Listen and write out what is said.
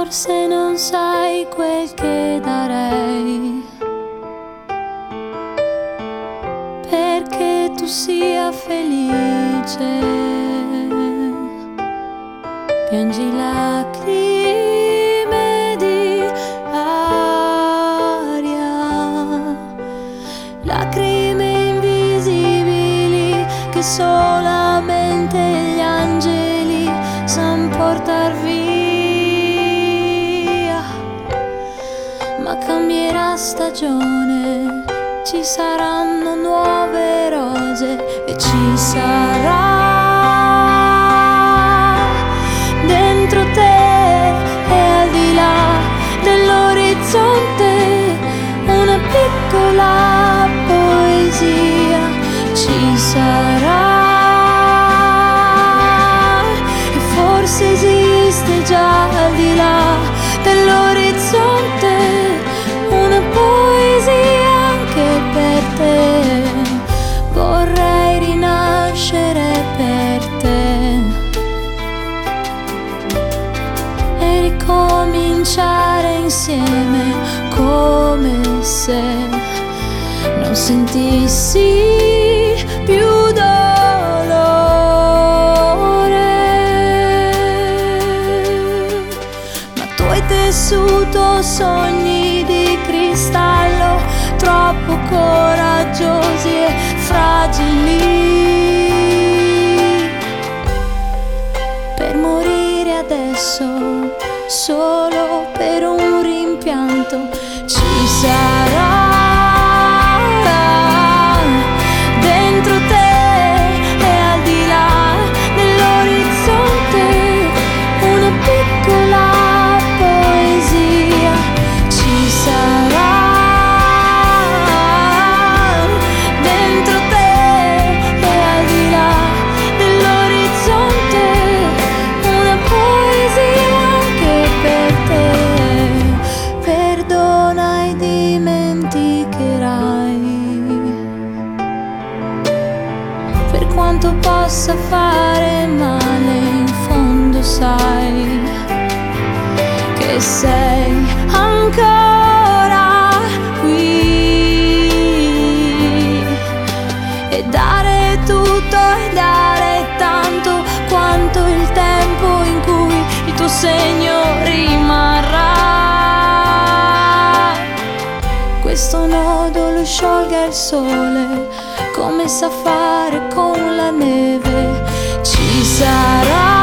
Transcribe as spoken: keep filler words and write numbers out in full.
forse non sai quel che darei perché tu sia felice. Piangi lacrime di aria, lacrime invisibili che solamente gli angeli san portar via. Ma cambierà stagione, ci saranno nuove rose e ci sarà dentro te e al di là dell'orizzonte una piccola poesia. Ci sarà e forse esiste già al di là dell'orizzonte una poesia anche per te. Vorrei rinascere per te e ricominciare insieme come se non sentissi più dolore. Ma tu hai tessuto sogni di cristallo troppo coraggiosi e fragili per morire adesso solo per un rimpianto. Ci sarà dentro te e al di là dell'orizzonte una piccola poesia. Ci sarà dentro te e al di là dell'orizzonte una poesia anche per te. Perdona e dimenticherai, per quanto possa fare male, in fondo sai che sei ancora qui. E dare tutto e dare tanto quanto il tempo in cui il tuo segno rimarrà. Questo nodo lo sciolga il sole come sa fare con la neve. Ci sarà